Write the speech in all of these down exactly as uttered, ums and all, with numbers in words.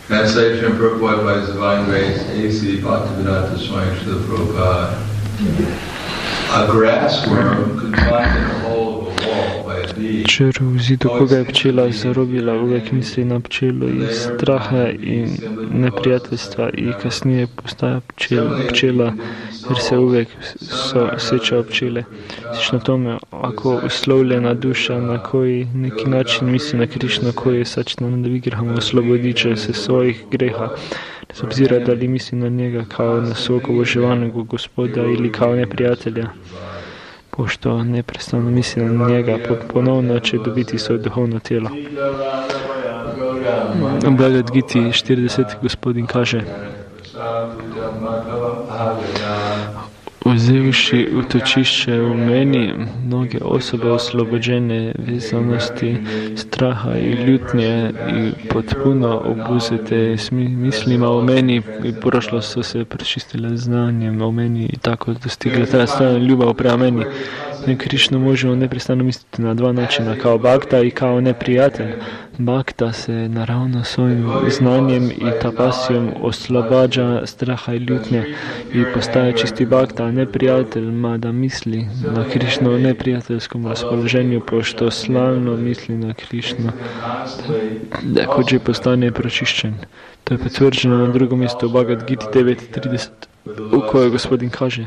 Translation purport by His Divine Grace, A C Bhaktivedanta Swami Srila Prabhupada. A grass worm confined in a hole of a wall by a bee. Črv v zidu, ko ga je pčela zarobila, uvijek misli na pčelo iz straha in neprijateljstva i kasnije postaja pčela, pčela jer se uvijek sjeća pčele. Slično tome, ako uslovljena duša na koji neki način misli na Krišnu, koji je Sačitana Vigraham oslobodiče se svojih greha, bez obzira da li misli na njega kao na svog obožavanog Gospoda ili kao neprijatelja, pošto neprestano misli na njega, ponovno će dobiti svoje duhovno tijelo. U Bhagavad Giti štirideseti gospodin kaže: uzevši utočišće u meni, mnoge osobe oslobođene vezanosti, straha i ljutnje i potpuno obuzete mislima o meni i prošlo su se prečistile znanjem o meni i tako dostigle ta strana ljubav prema meni. Mi Krišnu možemo neprestano misliti na dva načina, kao Bhakta i kao neprijatelj. Bhakta se naravno svojim znanjem i tapasijom oslobađa straha i ljutnje i postaje čisti Bhakta, a neprijatelj mada misli na Krišnu u neprijateljskom raspoloženju, pošto slavno misli na Krišnu, također postane pročišćen. To je potvrđeno na drugom mjestu u Bhagavad Giti devet trideset, u kojoj gospodin kaže: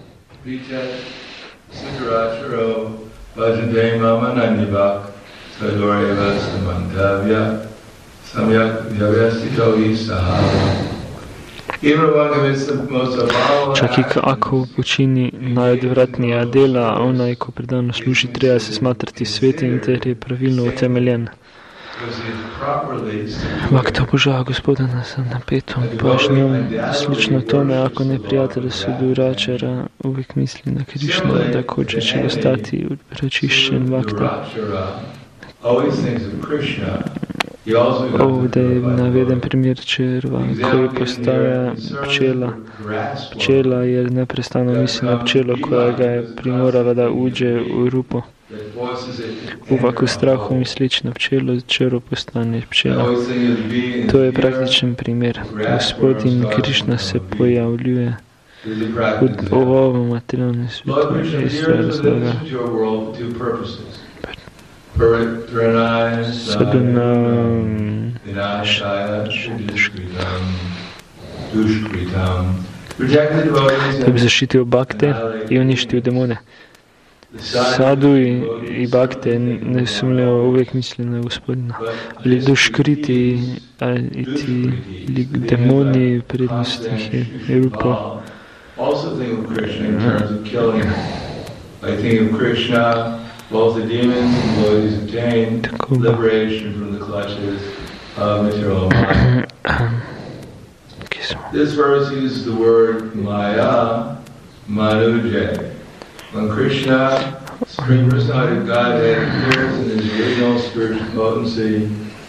Sutracharo Vajjade Mama Nandivak Sadoreva Samantavya Samyak Vyavastito Isaha. Čak i ako počini najodvratnija dela, onaj ko predano služi treba se smatrati svetim ter je pravilno utemeljen. Bhakta obožava Gospodina sa napetom pažnjom, slično tome ako neprijatelj Suduračara uvijek misli na Krišnu, također će ostati pročišćen Bhakta. Ovdje je naveden primjer červa koji postaja pčela. Pčela jer neprestano misli na pčelo koja ga je primorala da uđe u rupu. Uvak u strahu i slično pčelo, čero postane pčela. To je praktičan primjer. Gospodin Krišna se pojavljuje u ovom materijalnom svijetu iz razloga. Sadhana da bi zaštitio bakte i uništio demone. Sadu i, i bakte nesumljivo uvijek misli na Gospodina, ali duškriti a, i ti demoni prednostih je, je rupo. Both the demons and devotees obtain liberation from the clutches of material mind. This verse uses the word Maya, Manuje. When Krishna, Supreme Personality of Godhead, appears in his original spiritual potency,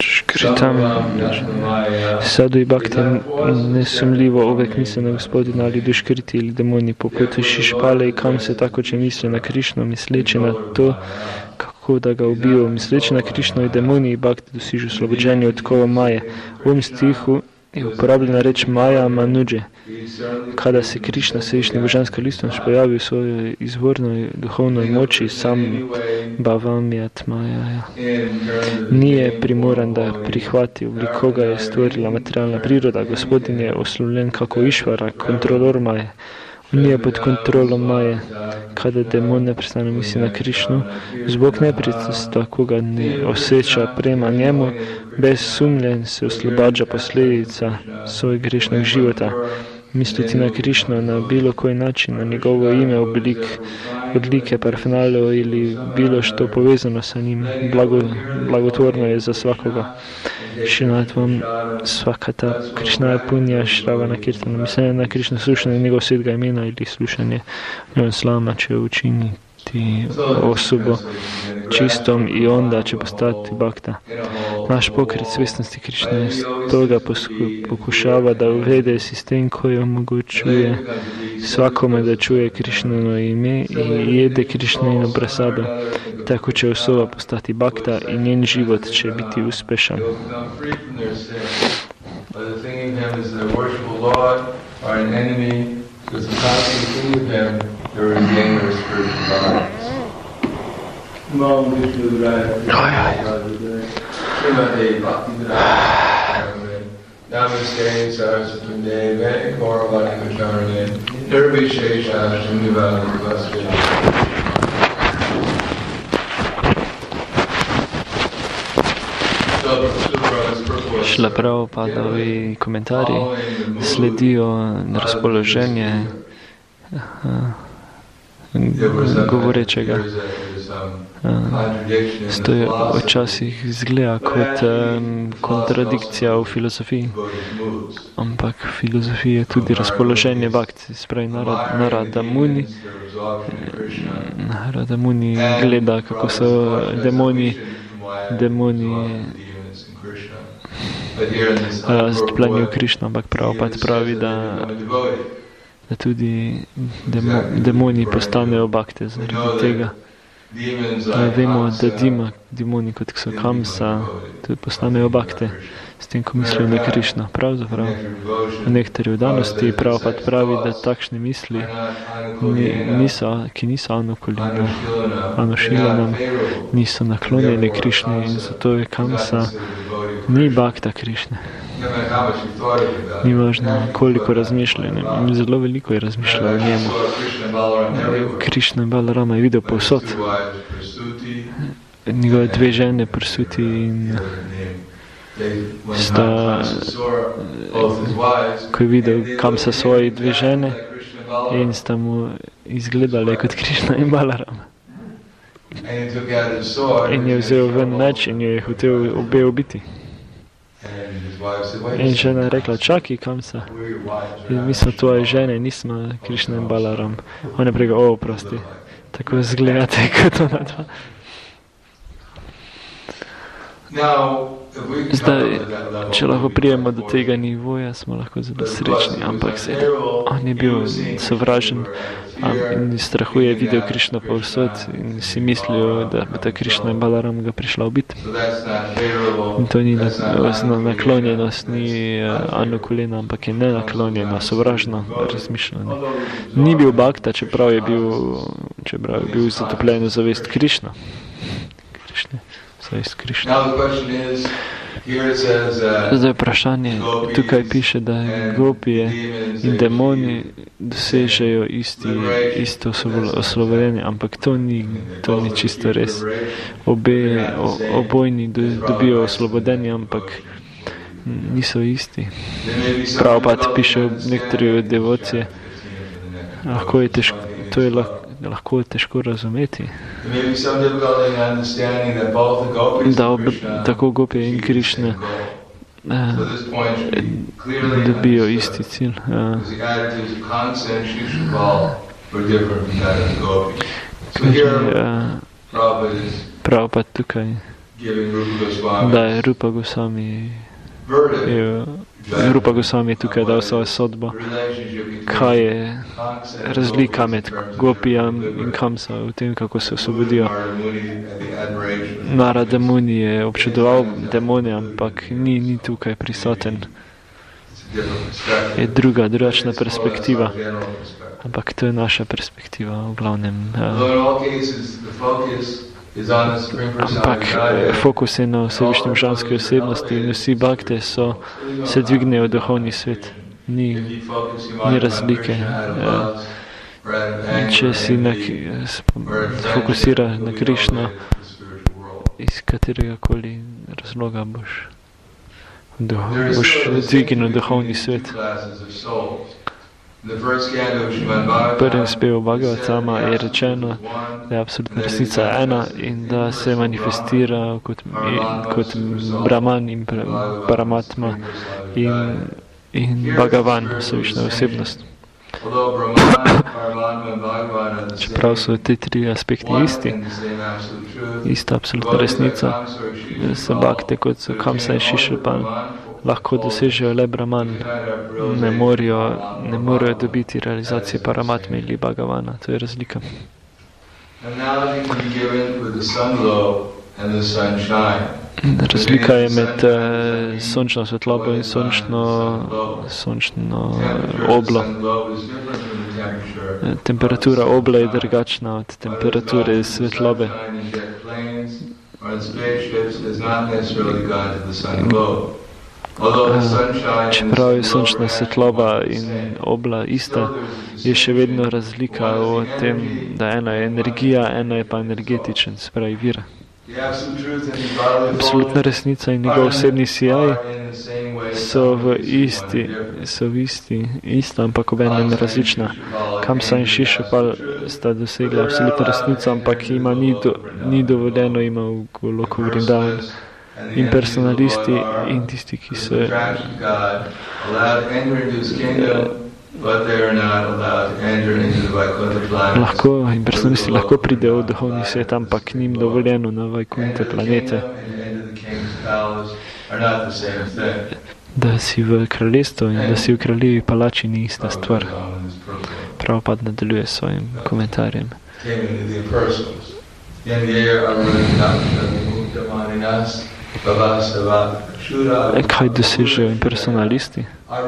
Sadu i bakte nesumljivo uvijek misle na Gospodina, ali duškriti ili demoni poput Šišpale i Kamse tako će misle na Krišnu, misleći na to kako da ga ubiju, misleći na Krišnu i demoni i bakte dosižu oslobođenje od kova Maje. U ovom stihu je uporabljena reč Maja Manuđe. Kada se Krišna, svevišnji božanska listonoš, pojavi u svojoj izvornoj duhovnoj moći, sam Bhavamyat Maja nije primoran da prihvati oblik koga je stvorila materijalna priroda. Gospodin je oslovljen kako Išvara, kontrolor Maje. On nije pod kontrolom Maje. Kada demon neprestano misli na Krišnu, zbog neprijateljstva koga ne osjeća prema njemu, bez sumnje se oslobađa posljedica svojeg grešnog života. Misliti na Krišnu na bilo koji način, na njegovo ime, oblik, odlike, parfenalio ili bilo što povezano sa njim, blago, blagotvorno je za svakoga. Šinatvam svakata Krišna je punja Šravana Kirtana. Mislenje na Krišnu, slušanje njegov svjetga imena ili slušanje njom slama će učiniti osobu čistom i onda će postati Bhakta. Naš pokret svjesnosti Krišne stoga pokušava da uvede sistem koji omogućuje svakome da čuje Krišnino ime i jede Krišnino prasadu. Tako će osoba postati Bhakta i njen život će biti uspešan. or the thinking of him as their worshipful Lord, or an enemy, because the constant thinking of him, they regain their spiritual bodies. Namo Vishnu Raya, Srimate Bhaktivedanta, Namaste Saraswati Deve, Gauravani Kacharane, Nirvishesha Shunivali Vaste. Šla Prabhupadovi komentarji sledijo razpoloženje govorečega. To je včasih izgleda kot um, kontradikcija v filozofiji, ampak v filozofiji je tudi razpoloženje bhakti, spravi Narada Muni. Narada Muni gleda, kako so demoni, demoni raztopljeni v Krišno, ampak Prabhupada pravi, da, da tudi demo, demoni postanejo bhakte zaradi tega. Da vemo, da dima, demoni kot so Kamsa, tudi postanejo bhakte s tem, ko mislijo na Krišno. Pravzaprav v nektarji vdanosti Prabhupada pravi, da takšne misli, niso, ki niso anukulina, anušilanam, niso naklonjene Krišni, in zato je Kamsa ni bhakta Krišne. Ni važno, koliko razmišljanja. Zelo veliko je razmišljalo o njemu. Krišna in Balarama je videl povsod. Njegove dve žene, Prsuti in sta, ko je videl, kam so svoji dve žene, in sta mu izgledale kot Krišna in Balarama. In je vzel ven meč in jo je hotel obe ubiti. In žena je rekla, čakaj, Kamsa, mi smo tvoje žene, nismo Krišna in Balaram. On je rekel, o, prosti, tako zgledate kot ona dva. Zdaj, če lahko prijemo do tega nivoja, smo lahko zelo srečni, ampak se, on je bil sovražen in strahuje videl Krišno povsod in si mislil, da bo ta Krišna in Balaram ga prišla ubiti. In to ni naklonjenost, ni anukulina, ampak je nenaklonjeno, sovražno razmišljanje. Ni bil bhakta, čeprav je bil, čeprav je bil zatopljen v zavest Krišna. Krišne. Zdaj vprašanje, tukaj piše, da gopije in demoni dosežejo isti, isto oslobodenje, ampak to ni, to ni čisto res. Obe, o, obojni do, dobijo oslobodenje, ampak niso isti. Prabhupada piše v nekateri devocije, lahko je težko, to je lahko, lahko je težko razumeti, da ob, tako gopije in Krišne eh, dobijo isti cilj. Eh. Prabhupada tukaj, da je Rupa Goswami je, Rupa Goswami je tukaj dal svojo sodbo, kaj je razlika med gopijam in Kamsa v tem, kako se osvobodijo. Narada Muni je občudoval demone, ampak ni, ni tukaj prisoten. Je druga, drugačna perspektiva. Ampak to je naša perspektiva v glavnem. Ampak fokus je na vsevišnjem žanski osebnosti in vsi bhakte so, se dvignejo v duhovni svet. Ni, ni razlike. Če si na, fokusira na Krišno, iz katerega koli razloga boš, boš dvignil v duhovni svet. V prvem spevu Bhagavatama je rečeno, da je absolutna resnica ena in da se manifestira kot, kot Brahman in Paramatma in, in Bhagavan, vsevišnja osebnost. Čeprav so te tri aspekti isti, ista absolutna resnica, se bhakte kot so Kamsa in Šišalpan lahko dosežejo le Brahman, ne morajo, ne morajo dobiti realizacije Paramatme ali Bhagavana. To je razlika. Analogy can be given with the sun glow and the sunshine. Razlika je med uh, sončno svetlobo in sončno, sončno oblo. Temperatura obla je drugačna od temperature svetlobe. Čeprav je sončna svetloba in obla ista, je še vedno razlika v tem, da ena je energija, ena je pa energetičen, se pravi vir. Absolutna resnica in njegov osebni sijaj so v isti, so v isti, ista, ampak obenem različna. Kamsa in Šišupal sta dosegla absolutno resnico, ampak ima ni, do, ni dovoljeno ima v Goloku Vrindavan. In personalisti in tisti, ki so lahko, in personalisti lahko pridejo v duhovni svet, ampak njim dovoljeno na Vajkunte planete. Da si v kraljestvu in da si v kraljevi palači ni ista stvar. Prabhupada nadaljuje s svojim komentarjem. Kaj dosežejo impersonalisti?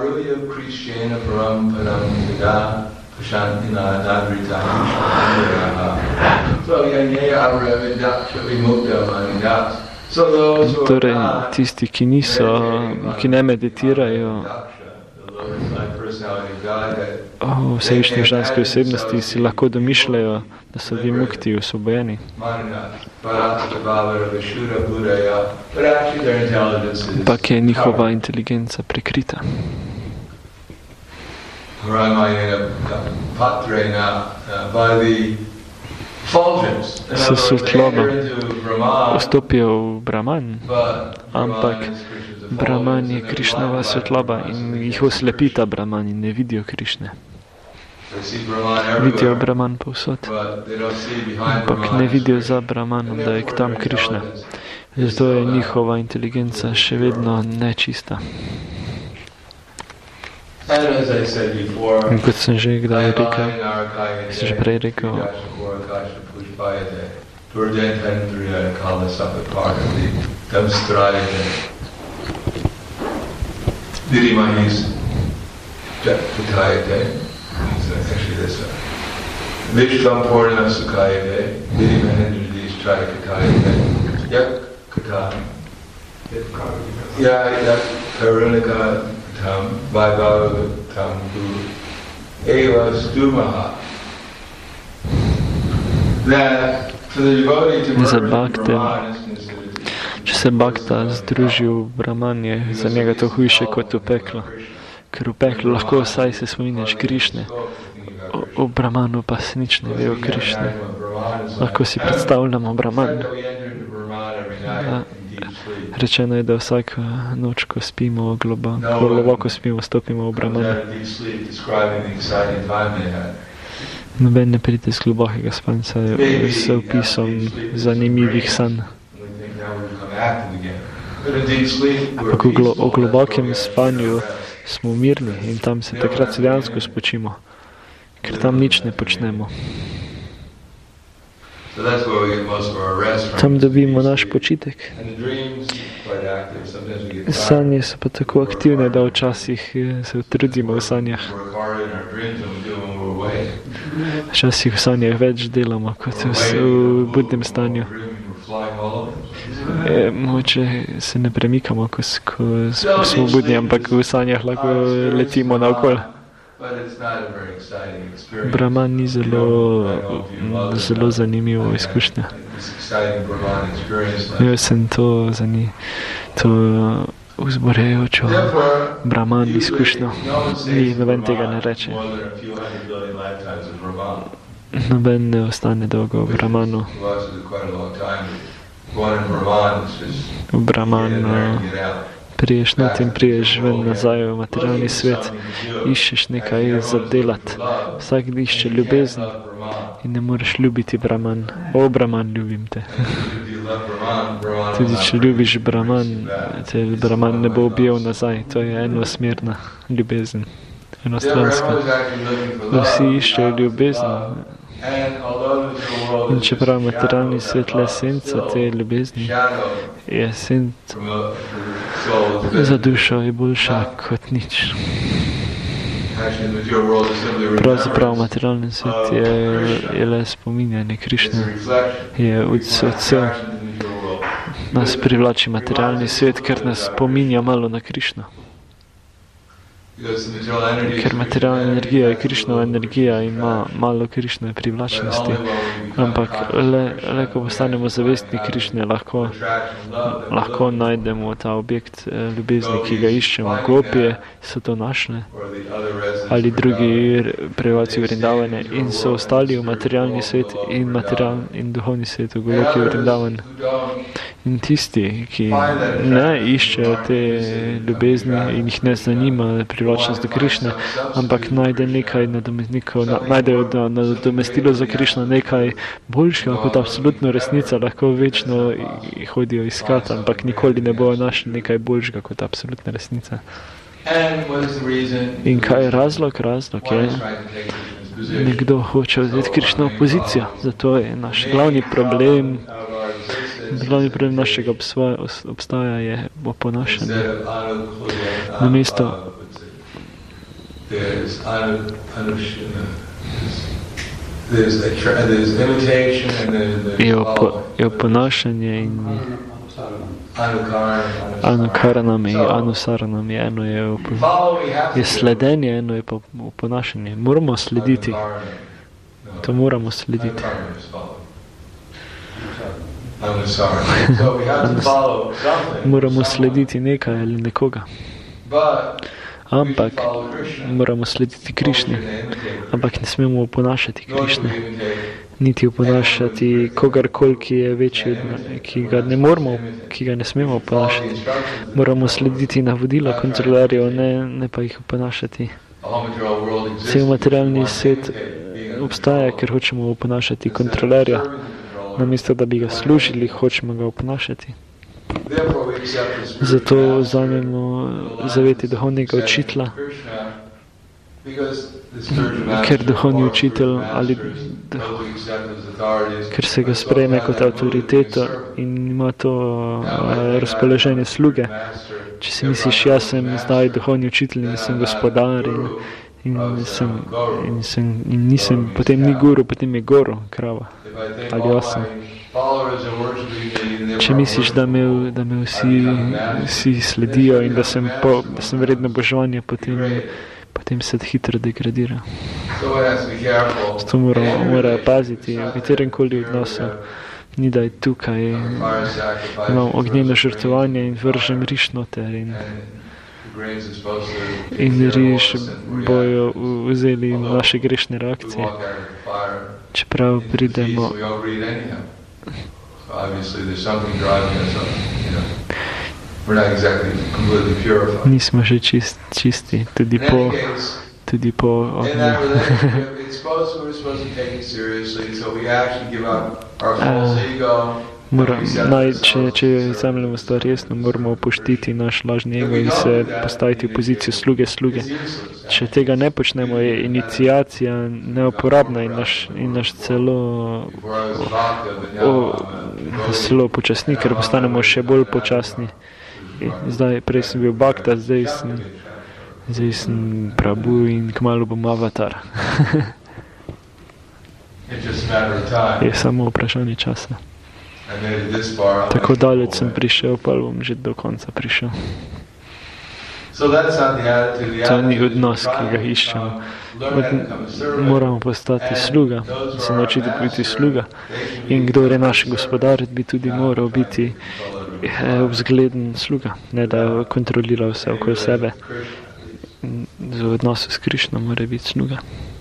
Torej, tisti, ki niso, ki ne meditirajo o vsevišnji ženski osebnosti, si lahko domišljajo, da so vimukti osvobojeni. Ampak je njihova inteligenca prikrita. S svetlobo vstopijo v Brahman, ampak Brahman je Krišnova svetloba in jih oslepita Brahman in ne vidijo Krišne. Vidijo Brahman povsod, ampak ne vidijo za Brahmanom, da je tam Krišna. Zato je njihova inteligenca še vedno nečista. In kot sem že kdaj rekel, sem že prej rekel, Vishvam Purna Sukhayate, Vidi Mahendradis Trayakatayate, Yak Kata, Ya Yak Karunika Tam, Vaibhava Tam Guru, Eva Stumaha. That for the devotee to za merge bhakte, Brahman, če se bhakta združi v Brahman, je za njega to hujše kot v peklo. Ker v peklu lahko vsaj se spominjaš Krišne, v Brahmanu pa se nič ne ve o Krišne. Lahko si predstavljamo Brahman. Da, rečeno je, da vsako noč, ko spimo, globoko, globoko spimo, stopimo v Brahman. Noben ne pride z globokega spanca s opisom zanimivih sanj. Ampak v, glo, v globokem spanju smo mirni in tam se takrat se dejansko spočimo, ker tam nič ne počnemo. Tam dobimo naš počitek. Sanje so pa tako aktivne, da včasih se utrudimo v sanjah. Včasih v sanjah več delamo, kot v, v budnem stanju. E, moče se ne premikamo, ko, ko smo budni, ampak v sanjah lahko letimo naokol. Brahman ni zelo, zelo zanimivo izkušnja. Jaz sem to, zani, to vzborejočo Brahman izkušnjo. Ni, noben tega ne reče. Noben ne ostane dolgo v Brahmanu. V Brahmanu priješ not in priješ ven nazaj v materialni svet, iščeš nekaj za delat. Vsak išče ljubezen in ne moreš ljubiti Brahman. O, Brahman, ljubim te. Tudi če ljubiš Brahman, te Brahman ne bo objel nazaj. To je enosmerna ljubezen. enostranska. Vsi iščejo ljubezen. In čeprav materialni svet le senca te ljubezni, je senca za dušo je boljša kot nič. Pravzaprav materialni svet je, je le spominjanje Krišne. Je odsev. Nas privlači materialni svet, ker nas spominja malo na Krišno. Ker materialna energija je Krišnova energija in ima malo Krišnove privlačnosti. Ampak le, le ko postanemo zavestni Krišne, lahko, lahko najdemo ta objekt ljubezni, ki ga iščemo. Gopije so to našle ali drugi prebivalci Vrindavane in so ostali v materialni svet in materialni in duhovni svet v Goloki Vrindavan. In tisti, ki ne iščejo te ljubezni in jih ne zanima privlačnost do Krišne, ampak najde nekaj nadomestnikov, najdejo nadomestilo za Krišno, nekaj boljšega kot absolutno resnica, lahko večno hodijo iskati, ampak nikoli ne bojo našli nekaj boljšega kot absolutna resnica. In kaj je razlog? Razlog je, nekdo hoče vzeti Krišno pozicijo, zato je naš glavni problem, glavni problem našega obstoja, obstaja je oponašanje. Namesto je, opo, je oponašanje in anukaranam in anusaranam je eno je, opo, je sledenje, eno je pa oponašanje. Moramo slediti. To moramo slediti. Moramo slediti nekaj ali nekoga. Ampak moramo slediti Krišni. Ampak ne smemo oponašati Krišne. Niti oponašati kogarkoli, ki je večji od nas, ki ga ne moramo, ki ga ne smemo oponašati. Moramo slediti navodila kontrolerjev, ne, ne pa jih oponašati. Cel materialni svet obstaja, ker hočemo oponašati kontrolerja. Namesto, da bi ga služili, hočemo ga oponašati. Zato vzamemo zaveti duhovnega učitelja, ker duhovni učitelj ali ker se ga sprejme kot avtoriteto in ima to uh, razpoloženje sluge. Če si misliš, jaz sem zdaj duhovni učitelj in sem gospodar in, in, sem, in, sem, in nisem, potem ni guru, potem je goro, krava ali osem. Če misliš, da me, da me vsi, vsi sledijo in da sem, po, da sem vredno božovanje, potem, potem se hitro degradira. Zato morajo mora paziti v katerem koli odnosu. Ni da je tukaj, imam ognjeno žrtvovanje in vržem riž noter in, in riž bojo vzeli naše grešne reakcije. Čeprav pridemo nismo še čist, čisti, tudi po, tudi po ognju. Mora, naj, če, če zemljamo stvar resno, moramo opuštiti naš lažni ego in se postaviti v pozicijo sluge sluge. Če tega ne počnemo, je iniciacija neuporabna in naš, in naš celo, o, celo počasni, ker postanemo še bolj počasni. Zdaj, prej sem bil Bhakta, zdaj sem, zdaj sem Prabhu in kmalu bom avatar. Je samo vprašanje časa. Tako daleč sem prišel, pa bom že do konca prišel. To ni odnos, ki ga iščemo. Od, moramo postati sluga, se naučiti biti sluga. In kdo je naš gospodar, bi tudi moral biti vzgleden sluga, ne da kontrolira vse okoli sebe. V odnosu s Krišno mora biti sluga.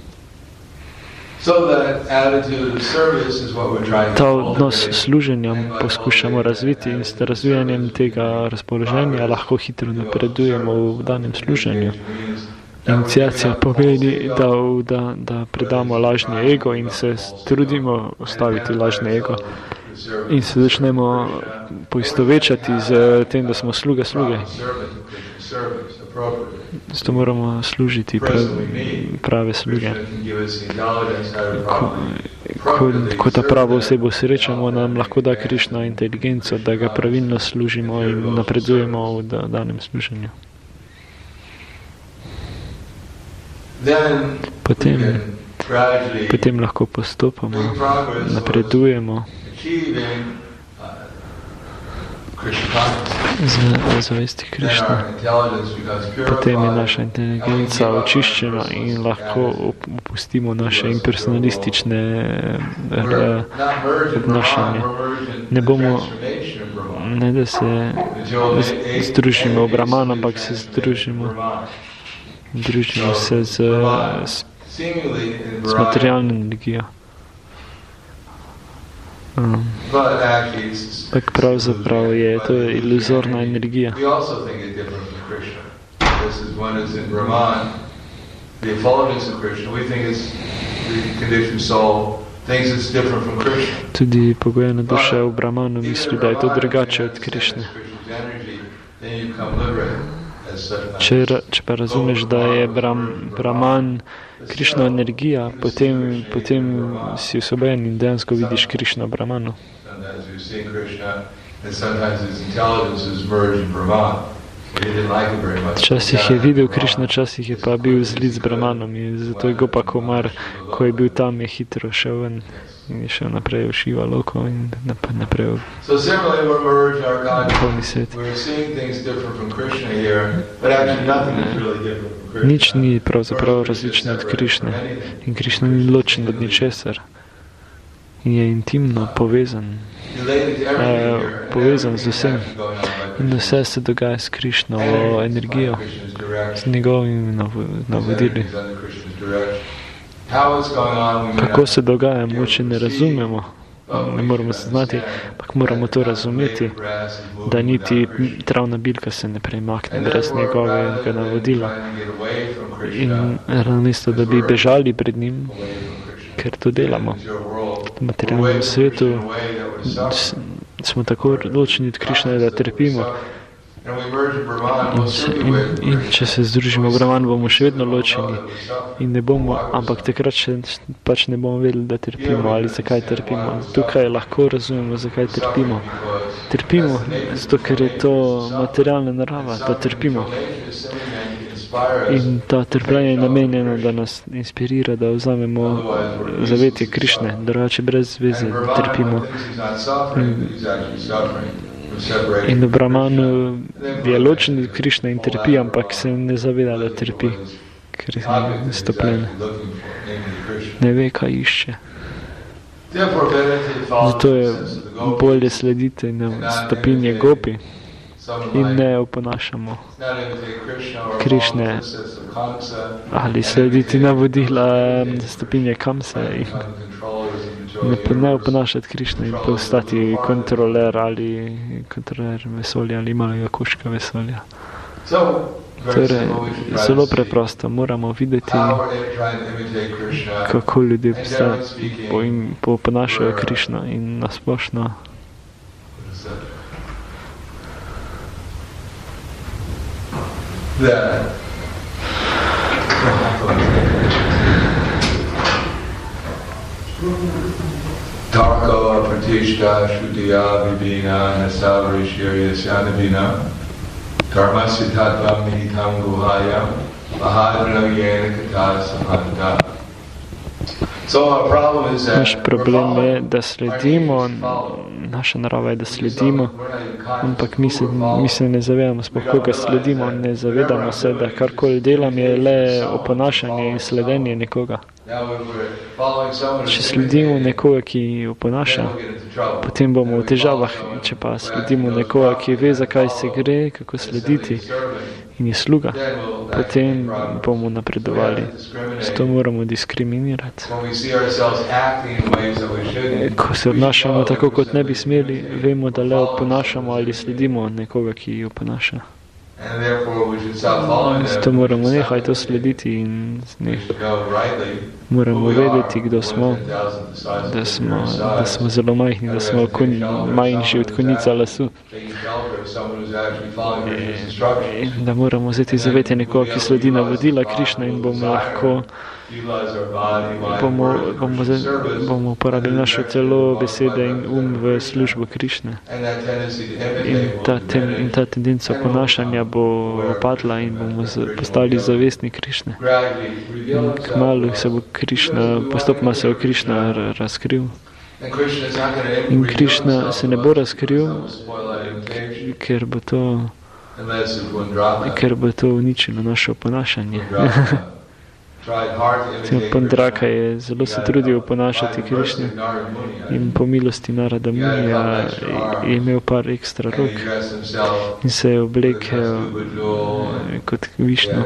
Ta odnos s služenjem poskušamo razviti in s razvijanjem tega razpoloženja lahko hitro napredujemo v danem služenju. Iniciacija pomeni, da, da, da predamo lažni ego in se trudimo ustaviti lažni ego in se začnemo poistovečati z tem, da smo sluga sluge. Zato moramo služiti prav, prave sluge. Ko, ko, ko ta pravo osebo srečamo, nam lahko da Krišna inteligenco, da ga pravilno služimo in napredujemo v danem služenju. Potem, potem lahko postopamo, napredujemo z zavesti Krišne. Potem je naša inteligenca očiščena in lahko opustimo naše impersonalistične obnašanje. Ne bomo, ne da se združimo v Brahman, ampak se združimo, združimo se z, z, z materialno energijo. Um, tak pravzaprav je to iluzorna energija. Tudi pogojena duša v Brahmanu misli, da je to drugače od Krišne. Če, če pa razumeš, da je Brahm, Brahman Krišna energija, potem, potem si osvobojen in dejansko vidiš Krišno v Brahmanu. Včasih je videl Krišno, včasih je pa bil zlit z Brahmanom in zato je Gopa Kumar, ko je bil tam, je hitro šel ven in je šel naprej v Šiva loko in naprej v duhovni svet. Nič ni pravzaprav različno od Krišne in Krišna ni ločen od ničesar in je intimno povezan, eh, povezan z vsem in vse se dogaja s Krišnovo energijo, z njegovimi navodili. Kako se dogaja, moče ne razumemo, ne moramo se znati, ampak moramo to razumeti, da niti travna bilka se ne premakne brez njegovega navodila. In namesto, da bi bežali pred njim, ker to delamo. V materialnem svetu smo tako ločeni od Krišne, da trpimo. In, in, in če se združimo v Brahman, bomo še vedno ločeni in ne bomo, ampak takrat še pač ne bomo vedeli, da trpimo ali zakaj trpimo. Tukaj lahko razumemo, zakaj trpimo. Trpimo, zato ker je to materialna narava, da trpimo. In ta trpljenje je namenjeno, da nas inspirira, da vzamemo zavetje Krišne, drugače brez zveze trpimo. In, In v Brahmanu je ločen od Krišne in trpi, ampak se ne zaveda, da trpi, ker je stopljen. Ne ve, kaj išče. Zato je bolje slediti na stopinje Gopi in ne oponašamo Krišne ali slediti navodila stopinje Kamse in ne, ne oponašati Krišne in postati kontroler ali kontroler vesolja ali malega koška vesolja. Torej, zelo preprosto, moramo videti, kako ljudje oponašajo Krišno in nasplošno Tarka pratishta shuddhiya vibhina nasavarishirya syanabhina dharmasya tattva mihitam guhaya mahadranayena kata samanta. Naš problem je, da sledimo, naša narava je, da sledimo, ampak mi se, mi se ne zavedamo, sploh koga sledimo, ne zavedamo se, da karkoli delam je le oponašanje in sledenje nekoga. Če sledimo nekoga, ki oponaša, potem bomo v težavah, če pa sledimo nekoga, ki ve, zakaj se gre, kako slediti in je sluga, potem bomo napredovali. Zato moramo diskriminirati. Ko se obnašamo tako, kot ne bi smeli, vemo, da le oponašamo ali sledimo nekoga, ki oponaša. Zato moramo nehaj to slediti in neh. Moramo vedeti, kdo smo, da smo, da smo zelo majhni, da smo kon, manjši od konica lasu. In da moramo vzeti zaveti nekoga, ki sledi navodila Krišna in bomo lahko bomo, bomo, bomo uporabili naše telo, besede in um v službo Krišne. In ta, ten, in ta tendenca ponašanja bo padla in bomo postali zavestni Krišne. In kmalu se bo Krišna, postopno se bo Krišna razkril. In Krišna se ne bo razkril, ker bo to, ker bo to uničilo naše ponašanje. Pandraka je zelo se trudil ponašati Krišne in po milosti Narada Munija je imel par ekstra rok in se je oblekel kot Višnu.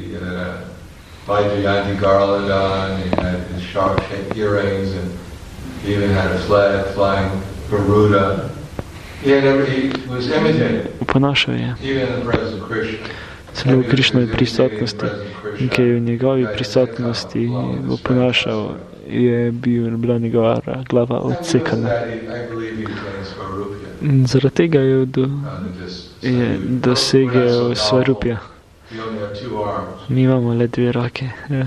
Uponašal je celo v Krišnovi prisotnosti in ki je v njegovi prisotnosti uponašal, je bil, bila njegova glava odsekana. In zaradi tega je, do, je dosegel Svarupja. Mi imamo le dve roke.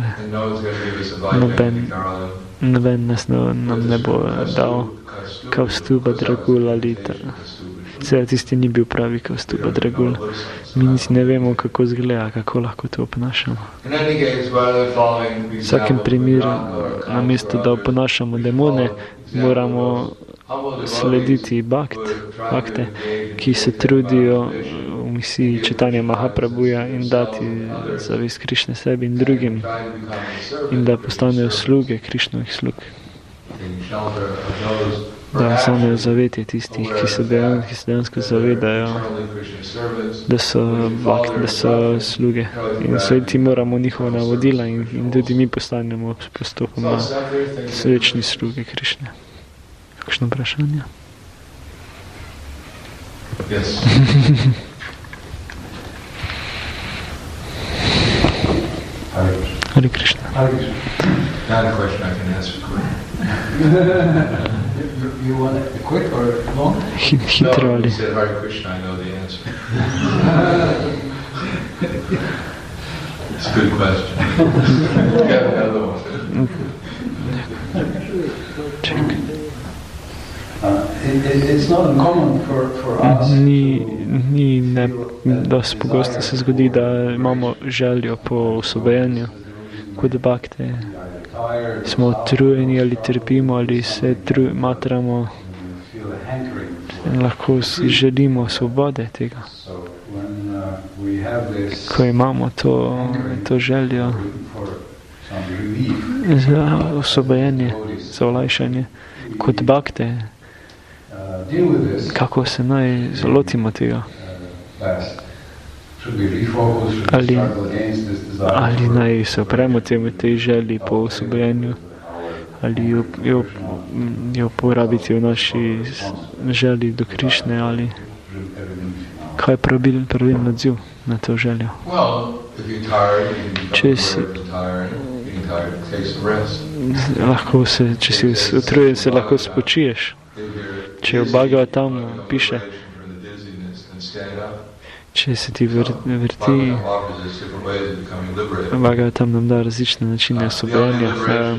Noben, noben nas no, nam ne bo dal Kaustuba Dragul ali ta. Cel tisti ni bil pravi Kaustuba Dragul. Mi nisi ne vemo, kako zgleda, kako lahko to oponašamo. V vsakem primeru, namesto da oponašamo demone, moramo slediti bhakt, bhakte, ki se trudijo v misiji čitanja Mahaprabhuja in dati zavest Krišne sebi in drugim in da postanejo sluge Krišnovih slug. Da ostanejo zavetje tistih, ki se, dejan, ki se dejansko zavedajo, da so, bhakt, da so sluge. In slediti moramo njihova navodila in, in tudi mi postanemo postopoma srečni sluge Krišne. Kakšno vprašanje? Yes. Hare Krishna. Hare Krishna. Not a question I can answer quick. you, you want it quick or long? Hitro ali? No, you said Hare Krishna, I know the answer. It's a good question. Got another one. Check. Ni, ni ne, dosti pogosto se zgodi, da imamo željo po osvobojenju kot bhakte. Smo utrujeni ali trpimo ali se tru, matramo in lahko si želimo svobode tega. Ko imamo to, to željo za osvobojenje, za olajšanje kot bhakte, kako se naj lotimo tega? Ali, ali naj se opremo temu tej želji po osvobojenju? Ali jo, jo, jo porabiti v naši želji do Krišne? Ali kaj je pravilno pravilno odziv na to željo? Če si lahko se, če si utrujen, se lahko spočiješ. Če v Bhagavatamu piše, če se ti vr, vrti, Bhagavatam nam da različne načine osvobojenja. Um,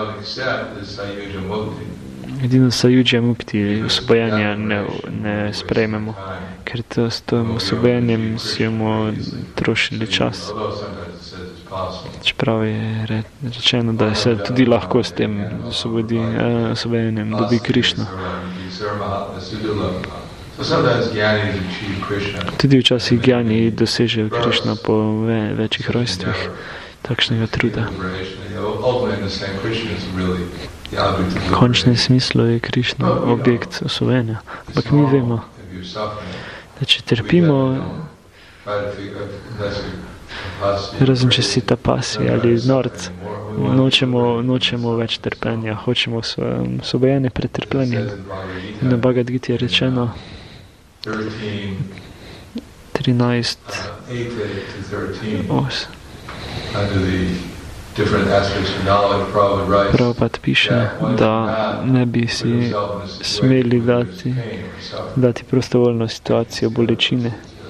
edino Sayujya Mukti osvobojenja ne, ne sprejmemo, ker to s tem osvobojenjem si bomo trošili čas. Čeprav je re, rečeno, da se tudi lahko s tem osvobodi, eh, osvobojenjem dobi Krišno. Tudi včasih gyani dosežejo Krišno po ve, večjih rojstvih takšnega truda. V končnem smislu je Krišna objekt osvobojenja. Ampak mi vemo, da če trpimo, razen če si tapasi ali norc, nočemo, nočemo več trpenja, hočemo osvobojenje pred trpljenjem. In na Bhagavad Giti je rečeno, trinajst, os. Prabhupada piše, da ne bi si smeli dati, dati prostovoljno situacijo bolečine.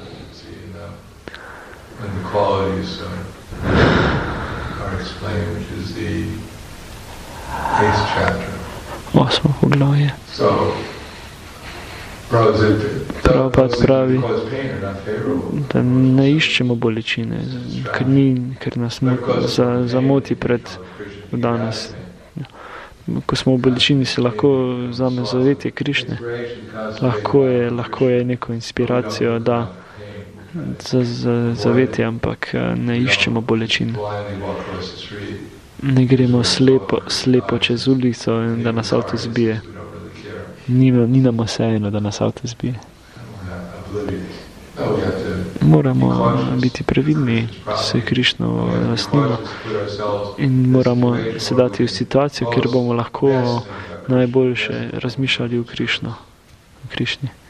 Osmo poglavje. Prabhupada pravi, da ne iščemo bolečine, ker, ni, ker nas za, zamoti pred danes. Ko smo v bolečini, se lahko vzame zavetje Krišne. Lahko je, lahko je neko inspiracijo, da za, za zavetje, ampak ne iščemo bolečin. Ne gremo slepo, slepo čez ulico in da nas avto zbije. Ni, ni nam vseeno, da nas avto zbije. Moramo biti previdni, se Krišno lastnimo in moramo se dati v situacijo, kjer bomo lahko najboljše razmišljali v Krišno, v Krišni.